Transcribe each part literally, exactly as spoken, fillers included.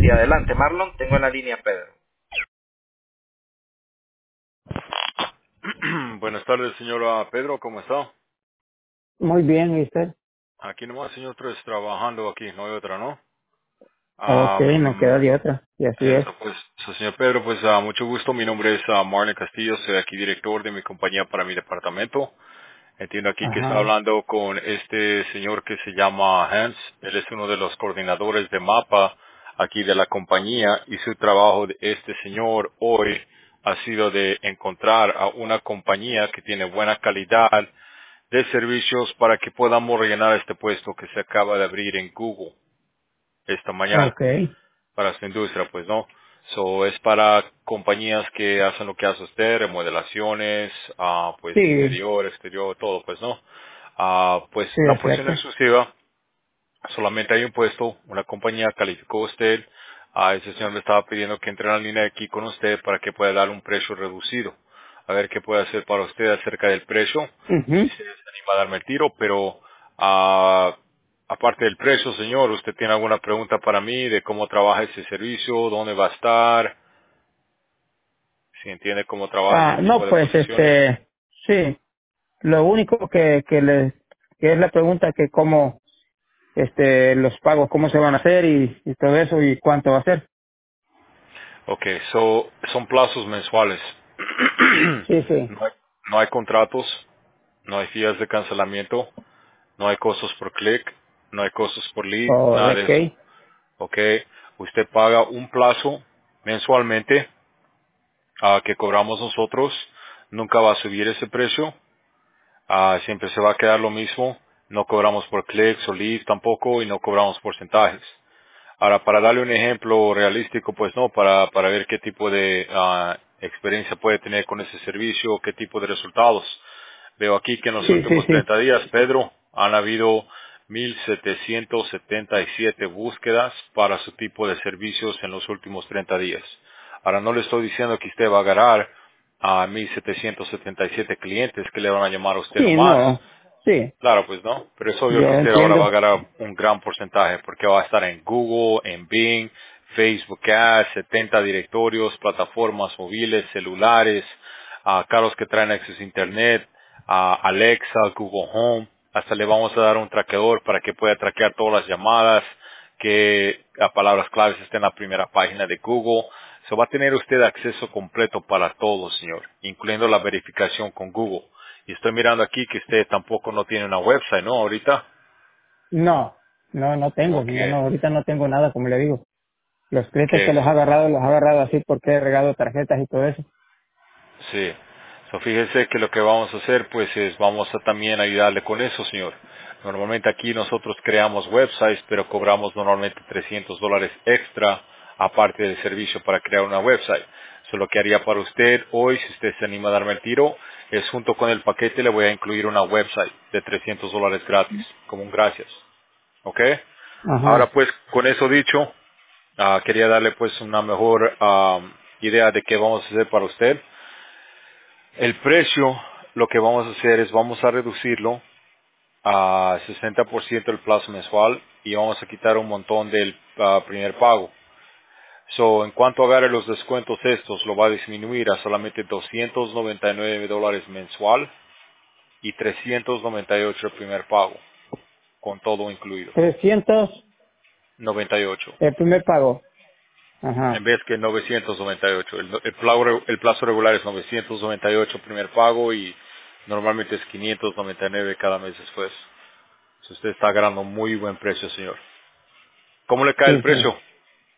Sí, adelante, Marlon. Tengo en la línea a Pedro. Buenas tardes, señora Pedro, ¿cómo está? Muy bien, ¿y usted? Aquí nomás, señor, tres trabajando aquí, no hay otra, ¿no? Ok, Ah, mi no queda nom- de otra. Y así es. eso, pues, so, señor Pedro, pues, ah, mucho gusto, mi nombre es ah, Marlon Castillo, soy aquí director de mi compañía para mi departamento. Entiendo aquí que está Ajá. hablando con este señor que se llama Hans, él es uno de los coordinadores de mapa aquí de la compañía y su trabajo de este señor hoy ha sido de encontrar a una compañía que tiene buena calidad de servicios para que podamos rellenar este puesto que se acaba de abrir en Google esta mañana Ok. para su industria, pues no. So, es para compañías que hacen lo que hace usted, remodelaciones, ah, pues Sí, interior, exterior, todo, pues no. Ah, pues sí, la es posición cierto. exclusiva, solamente hay un puesto, una compañía calificó a usted, a ese señor le estaba pidiendo que entre en la línea aquí con usted para que pueda dar un precio reducido. A ver qué puede hacer para usted acerca del precio, si Ujú. se anima a darme el tiro, pero ah, aparte del precio, señor, ¿usted tiene alguna pregunta para mí de cómo trabaja ese servicio, dónde va a estar, si entiende cómo trabaja ese Ah, tipo no, de pues, posiciones? este, sí. Lo único que, que le, que es la pregunta que cómo, este, los pagos, cómo se van a hacer y, y todo eso y cuánto va a ser. Ok, so, son plazos mensuales. Sí, sí. no, hay, no hay contratos, no hay días de cancelamiento, no hay costos por clic, no hay costos por lead, O nada de de eso. qué. Ok, usted paga un plazo mensualmente ah, que cobramos nosotros, nunca va a subir ese precio, ah, siempre se va a quedar lo mismo, no cobramos por clics o leads tampoco y no cobramos porcentajes. Ahora, para darle un ejemplo realístico, pues no, para, para ver qué tipo de ah, experiencia puede tener con ese servicio, qué tipo de resultados. Veo aquí que en los Sí, sí, últimos sí. treinta días, Pedro, han habido mil setecientos setenta y siete búsquedas para su tipo de servicios en los últimos treinta días. Ahora, no le estoy diciendo que usted va a agarrar a mil setecientos setenta y siete clientes que le van a llamar a usted Sí, nomás. no. Sí, Claro, pues no, pero es obvio yo que usted ahora va a entiendo. ganar un gran porcentaje porque va a estar en Google, en Bing, Facebook Ads, setenta directorios, plataformas móviles, celulares, a carros que traen acceso a Internet, a Alexa, Google Home, hasta le vamos a dar un traqueador para que pueda traquear todas las llamadas, que a palabras claves estén en la primera página de Google. So va a tener usted acceso completo para todo, señor, incluyendo la verificación con Google. Y estoy mirando aquí que usted tampoco no tiene una website, ¿no? Ahorita. No, no, no tengo. Ok, No, no, ahorita no tengo nada, como le digo. Los ok, clientes que los ha agarrado, los ha agarrado así porque he regado tarjetas y todo eso. sí. So, fíjese que lo que vamos a hacer, pues, es vamos a también ayudarle con eso, señor. Normalmente aquí nosotros creamos websites, pero cobramos normalmente trescientos dólares extra, aparte del servicio para crear una website. So, lo que haría para usted hoy, si usted se anima a darme el tiro, es junto con el paquete le voy a incluir una website de trescientos dólares gratis, como un gracias. ¿Ok? Ahora Ajá. pues, con eso dicho, ah, quería darle pues una mejor ah, idea de qué vamos a hacer para usted. El precio, lo que vamos a hacer es vamos a reducirlo a sesenta por ciento el plazo mensual y vamos a quitar un montón del ah, primer pago. So, en cuanto agarre los descuentos estos, lo va a disminuir a solamente doscientos noventa y nueve dólares mensual y trescientos noventa y ocho el primer pago, con todo incluido. trescientos noventa y ocho. el primer pago. En Ajá. vez que novecientos noventa y ocho. El, el, plazo, el plazo regular es novecientos noventa y ocho primer pago y normalmente es quinientos noventa y nueve cada mes después. Si usted está ganando muy buen precio, señor. ¿Cómo le cae el Sí, sí. precio?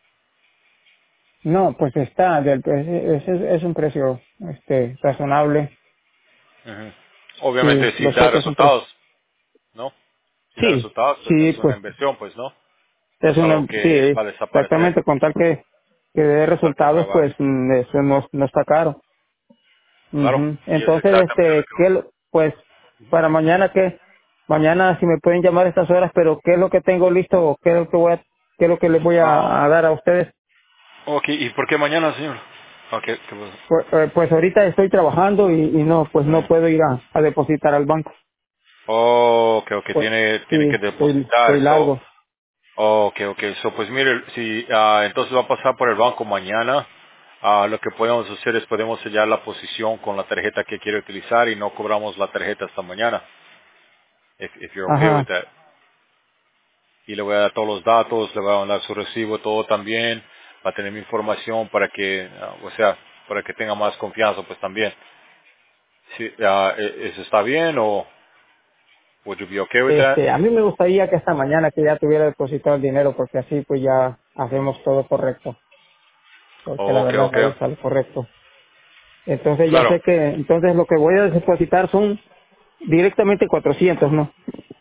No, pues está, del, es, es, es un precio este razonable. Ujú. Sí, Obviamente si lo da sé que es un precio. resultados, ¿no? Si da Sí, resultados, pues sí, es una pues inversión, pues, ¿no? No es es una, algo que sí, va a desaparecer. exactamente, con tal que, que dé Tal que resultados, mueva pues algo. mm, eso no, no está caro. Claro. Ujú. Y es Entonces, exactamente lo este, ¿qué, lo- pues, para mañana qué? Mañana si me pueden llamar a estas horas, pero ¿qué es lo que tengo listo o qué es lo que voy a, qué es lo que les voy que... a, a Ah, dar a ustedes? ok, ¿y por qué mañana, señor? Ok, ¿qué pasa? Pues, eh, pues ahorita estoy trabajando y, y no, pues no Mm. puedo ir a, a depositar al banco. Oh, ok, ok, Pues tiene, sí, tiene que estoy, depositar estoy eso. largo. Ok, ok. So, pues mire, si ah, entonces va a pasar por el banco mañana, ah, lo que podemos hacer es podemos sellar la posición con la tarjeta que quiere utilizar y no cobramos la tarjeta hasta mañana, if, if you're okay with Ajá. that. Y le voy a dar todos los datos, le voy a mandar su recibo, todo también, va a tener mi información para que, ah, o sea, para que tenga más confianza, pues también. Sí, ah, e- ¿eso está bien o would you be okay with that? Este, a mí me gustaría que esta mañana que ya tuviera depositado el dinero porque así pues ya hacemos todo correcto. Porque la Oh, ok, verdad ok. me gusta lo correcto. Entonces ya Claro. sé que, entonces lo que voy a depositar son directamente cuatrocientos, ¿no?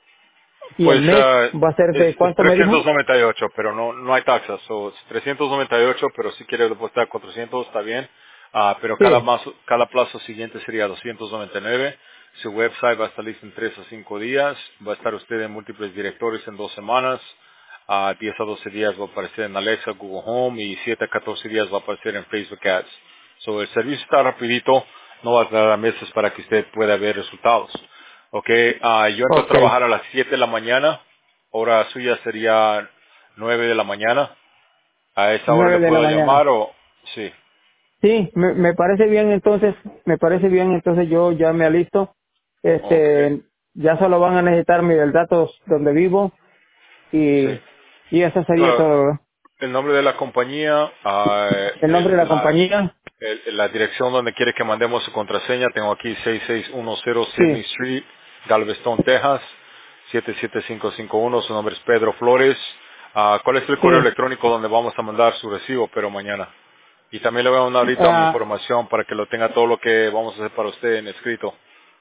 Y el Pues mes ah, va a ser es, de, es ¿cuánto me dijo? trescientos noventa y ocho, pero no no hay taxas. So, es trescientos noventa y ocho, pero si quiere depositar cuatrocientos está bien. Ah, pero cada, Sí. mazo- cada plazo siguiente sería doscientos noventa y nueve. Su website va a estar listo en tres a cinco días. Va a estar usted en múltiples directorios en dos semanas. A diez a doce días va a aparecer en Alexa, Google Home y siete a catorce días va a aparecer en Facebook Ads. So, el servicio está rapidito, no va a tardar meses para que usted pueda ver resultados. Ok, ah, yo entro a Ok. trabajar a las siete de la mañana, hora suya sería nueve de la mañana. ¿A esa hora Nueve le de la puedo mañana. llamar o...? Sí, Sí, me, me parece bien entonces, me parece bien entonces yo ya me alisto. ok, Este, ya solo van a necesitar mis datos donde vivo y, sí. y eso sería Claro, todo, ¿verdad? el nombre de la compañía, ah, El nombre de el- la la, compañía. el- la dirección donde quiere que mandemos su contraseña, tengo aquí sesenta y seis diez Sydney Sí, Street, Galveston, Texas, siete siete cinco cinco uno, su nombre es Pedro Flores. Ah, ¿cuál es el correo sí. electrónico donde vamos a mandar su recibo, pero mañana? Y también le voy a mandar ahorita mi Ah, información para que lo tenga todo lo que vamos a hacer para usted en escrito.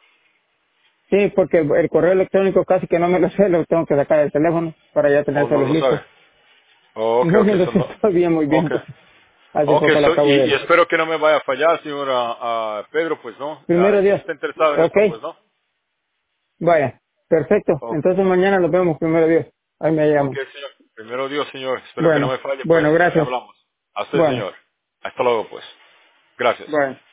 sí, porque el correo electrónico casi que no me lo sé, lo tengo que sacar del teléfono para ya ¿O no tenérselos lo listos. sabe? Oh, ok, No ok, me lo eso sé no. todavía muy bien, Ok. pues hace Ok, poco lo so- acabo y, y de... espero que no me vaya a fallar, señora ah, Pedro, pues no. Ah, Primero si Dios. está interesado en Ok, esto, pues no. vaya, perfecto. Ok, Entonces mañana nos vemos, primero Dios. Ahí me ok, llamo. señor. Primero Dios, señor. Espero que no Bueno, me falle, pues. bueno, Ahí gracias. hablamos. A usted, Bueno, señor. Hasta luego, pues. Gracias. bueno.